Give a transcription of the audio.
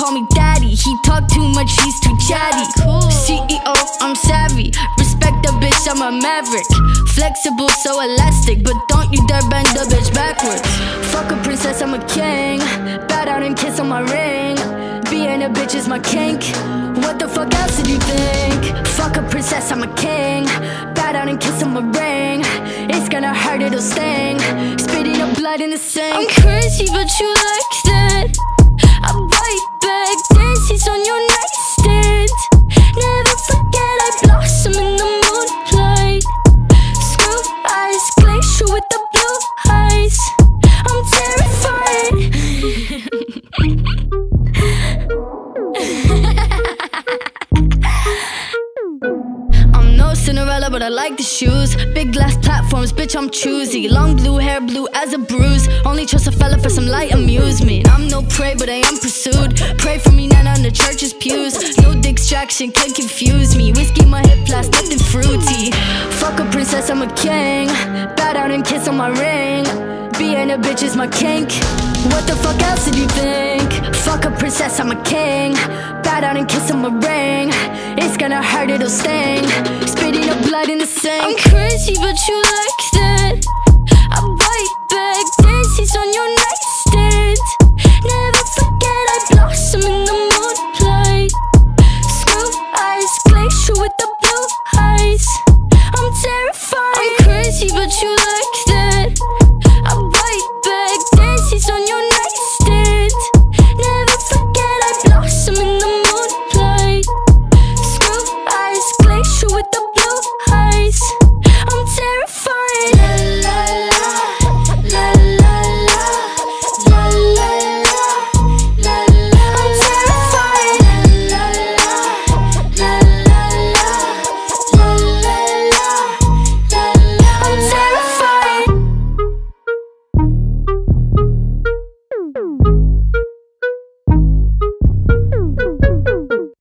call me daddy. He talk too much, he's too chatty. CEO, I'm savvy. Respect the bitch, I'm a maverick. Flexible, so elastic, but don't you dare bend the bitch backwards. Fuck a princess, I'm a king. Bow down and kiss on my ring. Being a bitch is my kink. What the fuck else did you think? Fuck a princess, I'm a king. Bow down and kiss on my ring. It's gonna hurt, it'll sting. Spitting up blood in the sink. I'm crazy, but you like that. I bite back, dances on your nightstand. Never forget I blossom in the moonlight. Screw eyes, glacier with the blue eyes. I'm terrified. I'm no Cinderella, but I like the shoes. Big glass platforms, bitch, I'm choosy. Long blue hair, blue as a bruise. Only trust a fella for some light amusement. I'm no prey, but I am pursued. Pray for me, not on the church's pews. No distraction can confuse me. Whiskey in my hip, plus nothing fruity. Fuck a princess, I'm a king. Bow down and kiss on my ring. Being a bitch is my kink. What the fuck else did you think? Fuck a princess, I'm a king. Bow down and kiss on my ring. It's gonna hurt, it'll sting. Spitting up blood in the sink. I'm crazy, but you like